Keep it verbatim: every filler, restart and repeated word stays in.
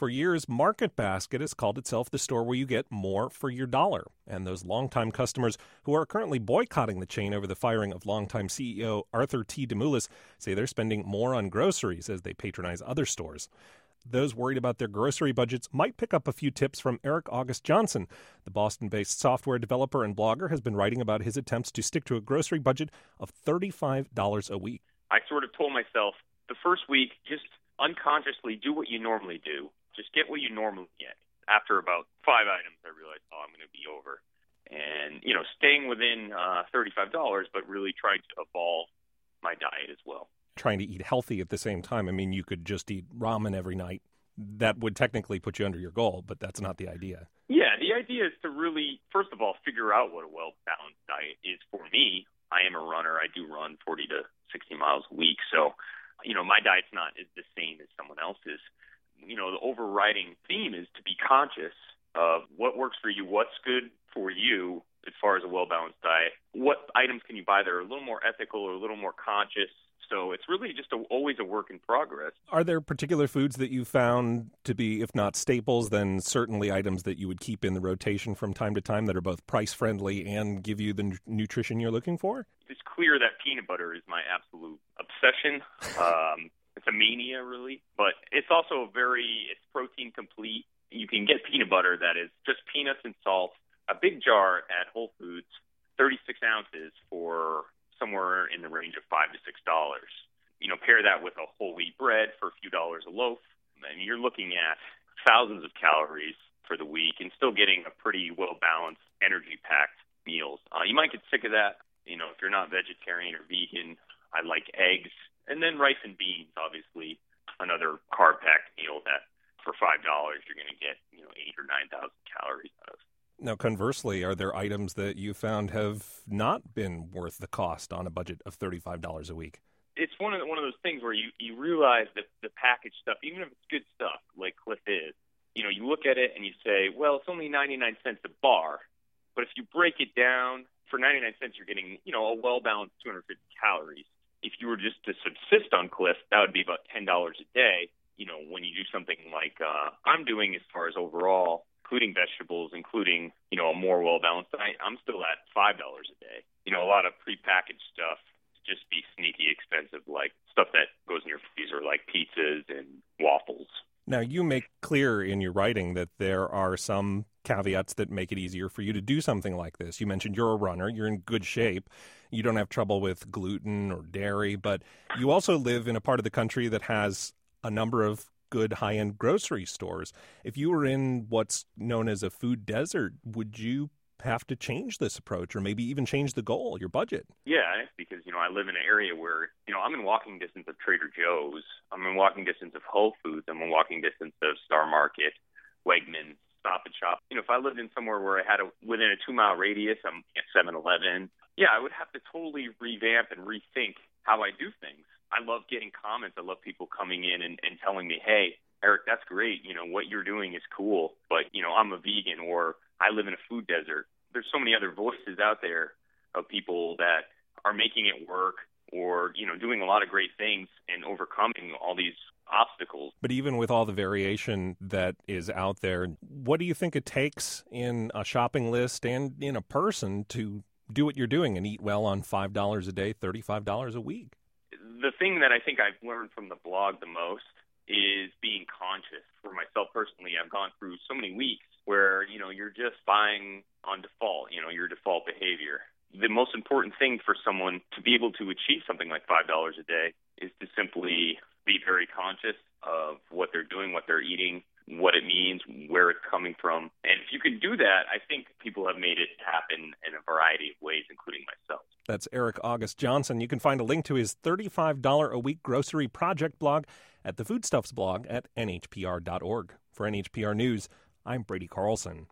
For years, Market Basket has called itself the store where you get more for your dollar. And those longtime customers who are currently boycotting the chain over the firing of longtime C E O Arthur T. DeMoulis say they're spending more on groceries as they patronize other stores. Those worried about their grocery budgets might pick up a few tips from Eric August Johnson. The Boston-based software developer and blogger has been writing about his attempts to stick to a grocery budget of thirty-five dollars a week. I sort of told myself the first week, just unconsciously do what you normally do. Just get what you normally get. After about five items, I realized, oh, I'm going to be over. And, you know, staying within uh, thirty-five dollars, but really trying to evolve my diet as well. Trying to eat healthy at the same time. I mean, you could just eat ramen every night. That would technically put you under your goal, but that's not the idea. Yeah, the idea is to really, first of all, figure out what a well-balanced diet is for me. I am a runner. I do run forty to sixty miles a week. So, you know, my diet's not is the same as someone else's. You know, the overriding theme is to be conscious of what works for you, what's good for you as far as a well-balanced diet. What items can you buy that are a little more ethical or a little more conscious? So it's really just a, always a work in progress. Are there particular foods that you found to be, if not staples, then certainly items that you would keep in the rotation from time to time that are both price-friendly and give you the n- nutrition you're looking for? It's clear that peanut butter is my absolute obsession. Um, it's a mania, really. But it's also very, it's protein complete. You can get peanut butter that is just peanuts and salt, a big jar at Whole Foods, thirty-six ounces for somewhere in the range of five to six dollars. You know, pair that with a whole wheat bread for a few dollars a loaf, and you're looking at thousands of calories for the week and still getting a pretty well-balanced, energy-packed meals. Uh, you might get sick of that. You know, if you're not vegetarian or vegan, I like eggs. And then rice and beans, obviously, another carb-packed meal that for five dollars you're going to get, you know, eight or nine thousand calories out of. Now, conversely, are there items that you found have not been worth the cost on a budget of thirty-five dollars a week? It's one of the, one of those things where you, you realize that the packaged stuff, even if it's good stuff like Clif is, you know, you look at it and you say, well, it's only ninety-nine cents a bar. But if you break it down, for ninety-nine cents, you're getting, you know, a well-balanced two hundred fifty calories. If you were just to subsist on Clif, that would be about ten dollars a day. You know, when you do something like uh, I'm doing as far as overall, including vegetables, including, you know, a more well-balanced diet, I'm still at five dollars a day. You know, a lot of prepackaged stuff just be sneaky expensive, like stuff that goes in your freezer, like pizzas and waffles. Now, you make clear in your writing that there are some caveats that make it easier for you to do something like this. You mentioned you're a runner, you're in good shape, you don't have trouble with gluten or dairy, but you also live in a part of the country that has a number of good high-end grocery stores. If you were in what's known as a food desert, would you have to change this approach or maybe even change the goal, your budget? Yeah, because, you know, I live in an area where, you know, I'm in walking distance of Trader Joe's. I'm in walking distance of Whole Foods. I'm in walking distance of Star Market, Wegmans, Stop and Shop. You know, if I lived in somewhere where I had a, within a two-mile radius, I'm at seven eleven, yeah, I would have to totally revamp and rethink how I do things. I love getting comments. I love people coming in and, and telling me, hey, Eric, that's great. You know, what you're doing is cool, but, you know, I'm a vegan or I live in a food desert. There's so many other voices out there of people that are making it work or, you know, doing a lot of great things and overcoming all these obstacles. But even with all the variation that is out there, what do you think it takes in a shopping list and in a person to do what you're doing and eat well on five dollars a day, thirty-five dollars a week? The thing that I think I've learned from the blog the most is being conscious. For myself personally, I've gone through so many weeks where, you know, you're just buying on default, you know, your default behavior. The most important thing for someone to be able to achieve something like five dollars a day is to simply be very conscious of what they're doing, what they're eating, what it means, where it's coming from. And if you can do that, I think people have made it happen in a variety of ways, including myself. That's Eric August Johnson. You can find a link to his thirty-five dollars a week grocery project blog at the Foodstuffs blog at N H P R dot org. For N H P R News, I'm Brady Carlson.